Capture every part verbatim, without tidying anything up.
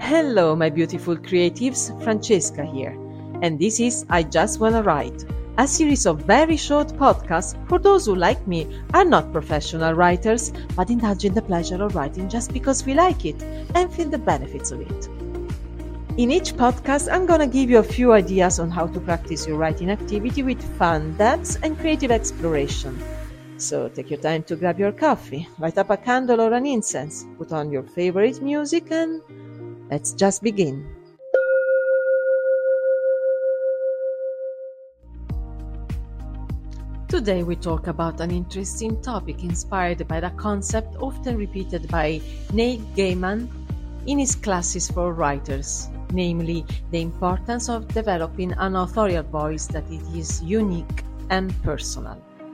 Hello, my beautiful creatives, Francesca here, and this is I Just Wanna Write, a series of very short podcasts for those who, like me, are not professional writers, but indulge in the pleasure of writing just because we like it and feel the benefits of it. In each podcast, I'm gonna give you a few ideas on how to practice your writing activity with fun, depth, and creative exploration. So take your time to grab your coffee, light up a candle or an incense, put on your favorite music, and let's just begin. Today we talk about an interesting topic inspired by the concept often repeated by Neil Gaiman in his classes for writers, namely the importance of developing an authorial voice that it is unique and personal.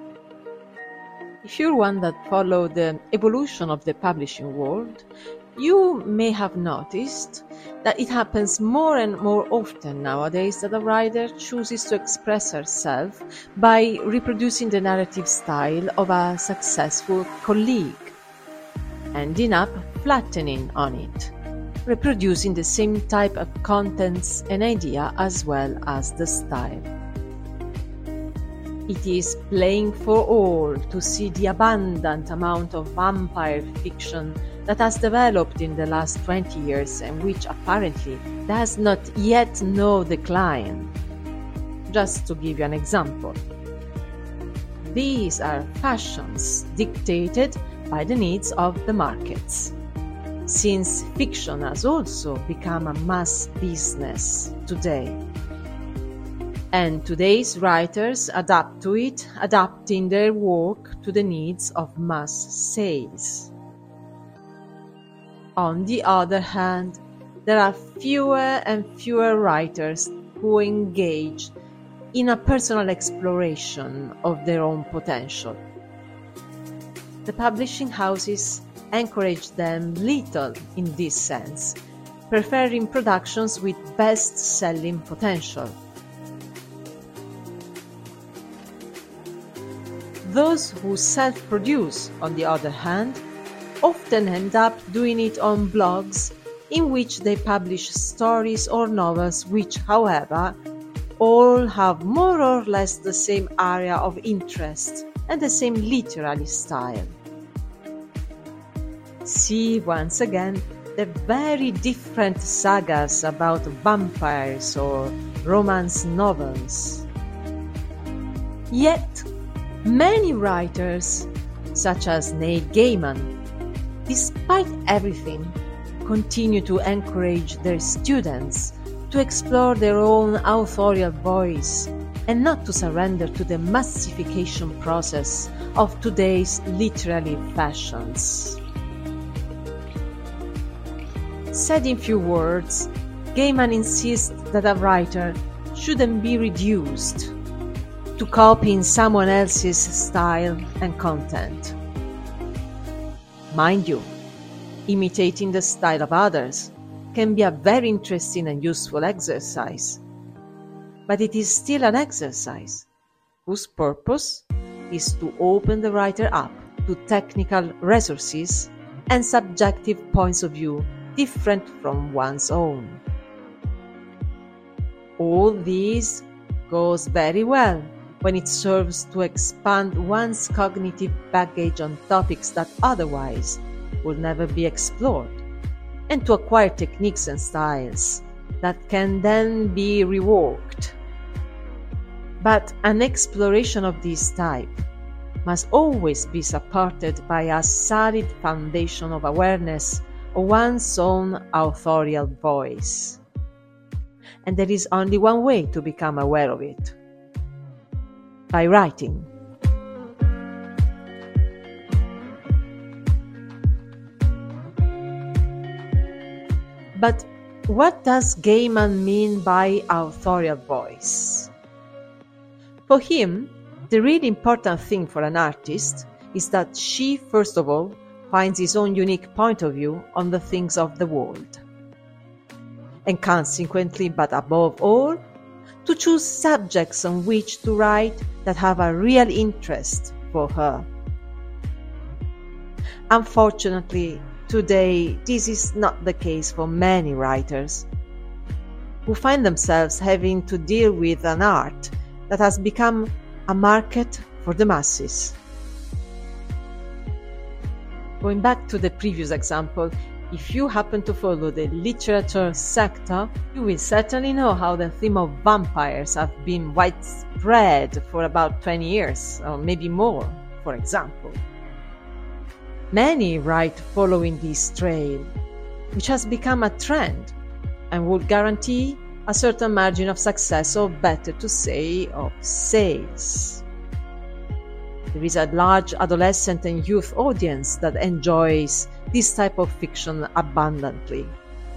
If you're one that followed the evolution of the publishing world, you may have noticed that it happens more and more often nowadays that a writer chooses to express herself by reproducing the narrative style of a successful colleague, ending up flattening on it, reproducing the same type of contents and idea as well as the style. It is plain for all to see the abundant amount of vampire fiction that has developed in the last twenty years and which apparently does not yet know decline. Just to give you an example, these are fashions dictated by the needs of the markets, since fiction has also become a mass business today. And today's writers adapt to it, adapting their work to the needs of mass sales. On the other hand, there are fewer and fewer writers who engage in a personal exploration of their own potential. The publishing houses encourage them little in this sense, preferring productions with best-selling potential. Those who self-produce, on the other hand, often end up doing it on blogs in which they publish stories or novels which, however, all have more or less the same area of interest and the same literary style. See once again the very different sagas about vampires or romance novels. Yet, many writers, such as Neil Gaiman, despite everything, continue to encourage their students to explore their own authorial voice and not to surrender to the massification process of today's literary fashions. Said in few words, Gaiman insists that a writer shouldn't be reduced to copying someone else's style and content. Mind you, imitating the style of others can be a very interesting and useful exercise, but it is still an exercise whose purpose is to open the writer up to technical resources and subjective points of view different from one's own. All this goes very well when it serves to expand one's cognitive baggage on topics that otherwise would never be explored, and to acquire techniques and styles that can then be reworked. But an exploration of this type must always be supported by a solid foundation of awareness of one's own authorial voice. And there is only one way to become aware of it: by writing. But what does Gaiman mean by authorial voice? For him, the really important thing for an artist is that she, first of all, finds his own unique point of view on the things of the world. And consequently, but above all, to choose subjects on which to write that have a real interest for her. Unfortunately, today this is not the case for many writers, who find themselves having to deal with an art that has become a market for the masses. Going back to the previous example, if you happen to follow the literature sector, you will certainly know how the theme of vampires have been widespread for about twenty years, or maybe more, for example. Many write following this trail, which has become a trend and would guarantee a certain margin of success, or better to say, of sales. There is a large adolescent and youth audience that enjoys this type of fiction abundantly.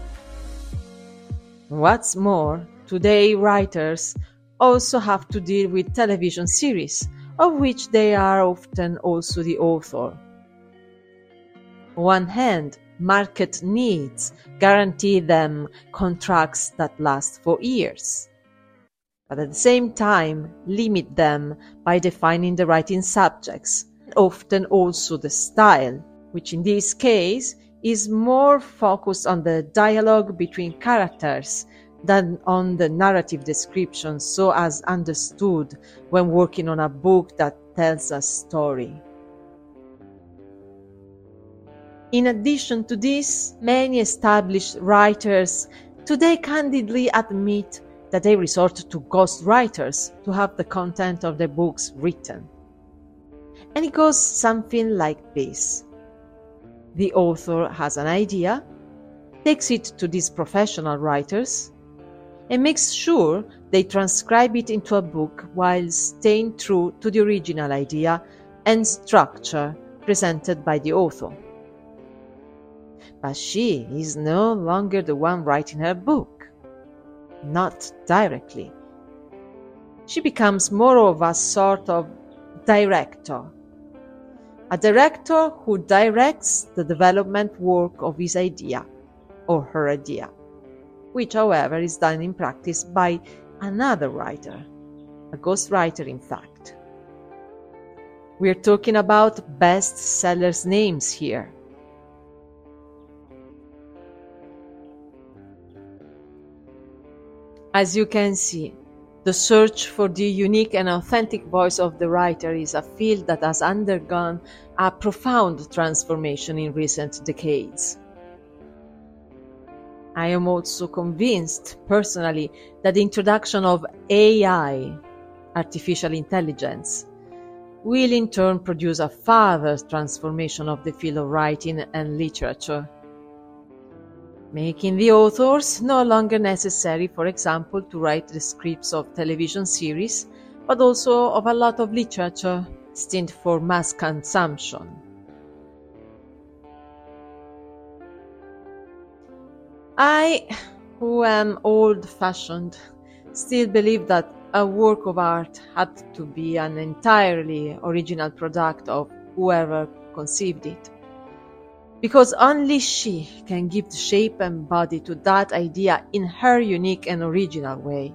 What's more, today writers also have to deal with television series, of which they are often also the author. On one hand, market needs guarantee them contracts that last for years, but at the same time limit them by defining the writing subjects, often also the style, which in this case is more focused on the dialogue between characters than on the narrative description, so as understood when working on a book that tells a story. In addition to this, many established writers today candidly admit that they resort to ghostwriters to have the content of their books written. And it goes something like this. The author has an idea, takes it to these professional writers, and makes sure they transcribe it into a book while staying true to the original idea and structure presented by the author. But she is no longer the one writing her book. Not directly. She becomes more of a sort of director. A director who directs the development work of his idea or her idea, which, however, is done in practice by another writer, a ghostwriter in fact. We're talking about bestsellers names here. As you can see, the search for the unique and authentic voice of the writer is a field that has undergone a profound transformation in recent decades. I am also convinced, personally, that the introduction of A I, artificial intelligence, will in turn produce a further transformation of the field of writing and literature, making the authors no longer necessary, for example, to write the scripts of television series, but also of a lot of literature destined for mass consumption. I, who am old-fashioned, still believe that a work of art had to be an entirely original product of whoever conceived it, because only she can give shape and body to that idea in her unique and original way.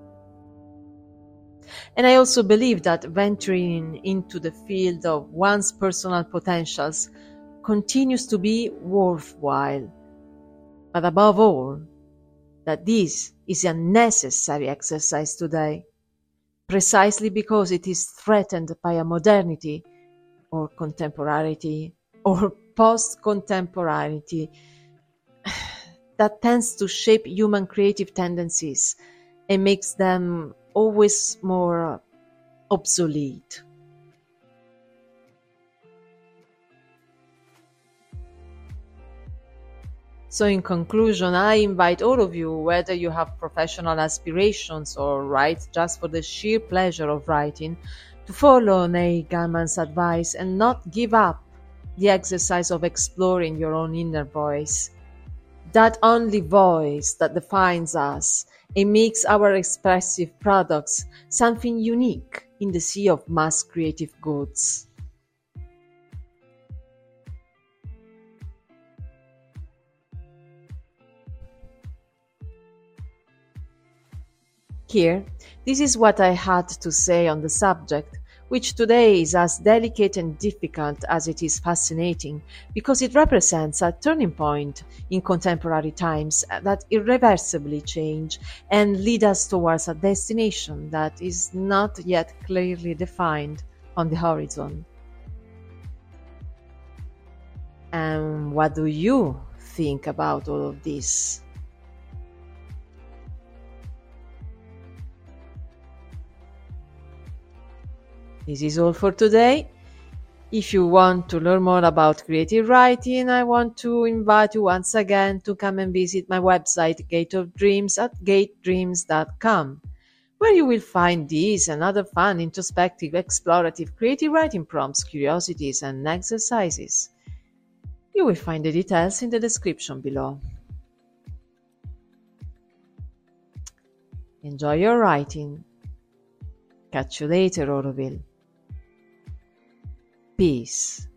And I also believe that venturing into the field of one's personal potentials continues to be worthwhile, but above all, that this is a necessary exercise today, precisely because it is threatened by a modernity or contemporaneity or post-contemporaneity that tends to shape human creative tendencies and makes them always more obsolete. So in conclusion, I invite all of you, whether you have professional aspirations or write just for the sheer pleasure of writing, to follow Neil Gaiman's advice and not give up the exercise of exploring your own inner voice. That only voice that defines us and makes our expressive products something unique in the sea of mass creative goods. Here, this is what I had to say on the subject, which today is as delicate and difficult as it is fascinating, because it represents a turning point in contemporary times that irreversibly change and lead us towards a destination that is not yet clearly defined on the horizon. And what do you think about all of this? This is all for today. If you want to learn more about creative writing, I want to invite you once again to come and visit my website, Gate of Dreams, at gate dreams dot com, where you will find these and other fun, introspective, explorative, creative writing prompts, curiosities, and exercises. You will find the details in the description below. Enjoy your writing. Catch you later, Auroville. Peace.